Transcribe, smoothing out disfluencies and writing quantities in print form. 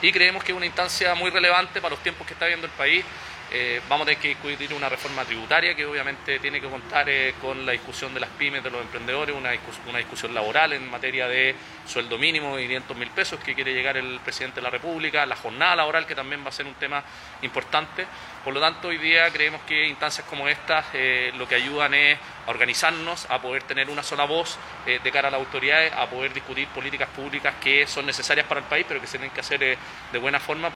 y creemos que es una instancia muy relevante para los tiempos que está viviendo el país. Vamos a tener que discutir una reforma tributaria que obviamente tiene que contar con la discusión de las pymes, de los emprendedores, una discusión laboral en materia de sueldo mínimo de 500.000 pesos que quiere llegar el presidente de la República, la jornada laboral que también va a ser un tema importante. Por lo tanto, hoy día creemos que instancias como estas lo que ayudan es a organizarnos, a poder tener una sola voz de cara a las autoridades, a poder discutir políticas públicas que son necesarias para el país, pero que se tienen que hacer de buena forma.